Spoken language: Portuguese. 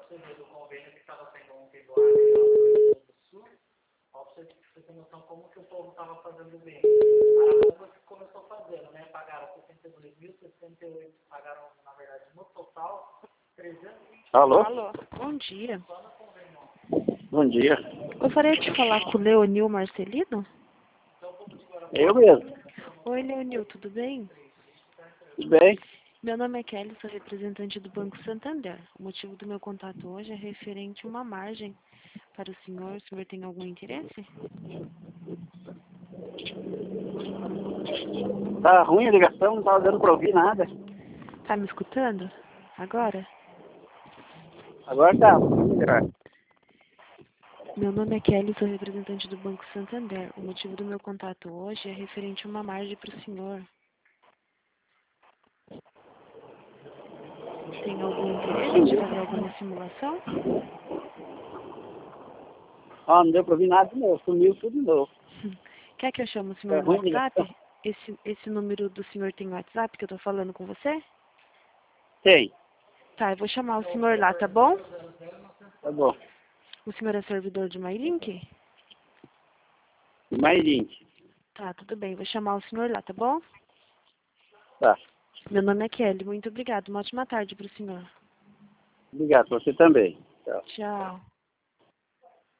você ver do convênio que estava sendo ontem do Rio do Sul, ó, pra você ter noção como que o povo estava fazendo bem. Arapongas que começou fazendo, né? Pagaram 62.068, pagaram, na verdade, no total, 320. Alô? Alô, bom dia. Bom dia. Gostaria de falar com o Leonil Marcelino? Eu mesmo. Oi, Leonil, tudo bem? Tudo bem? Meu nome é Kelly, sou representante do Banco Santander. O motivo do meu contato hoje é referente a uma margem para o senhor. O senhor tem algum interesse? Tá ruim a ligação, não tá dando pra ouvir nada. Tá me escutando? Agora? Agora tá, melhor. Meu nome é Kelly, sou representante do Banco Santander. O motivo do meu contato hoje é referente a uma margem para o senhor. Tem algum interesse de fazer alguma simulação? Ó, não deu pra ouvir nada de novo, sumiu tudo de novo. Quer que eu chame o Tá senhor no ruim a ligação? WhatsApp? Esse número do senhor tem WhatsApp que eu tô falando com você? Tem, Tá, eu vou chamar o senhor lá, tá bom? tá bom. O senhor é servidor de MyLink? Mais 20. Tá, tudo bem, vou chamar o senhor lá, tá bom? Tá. Meu nome é Kelly, muito obrigado. Uma ótima tarde pro senhor. Obrigado, você também. Tchau. Tchau.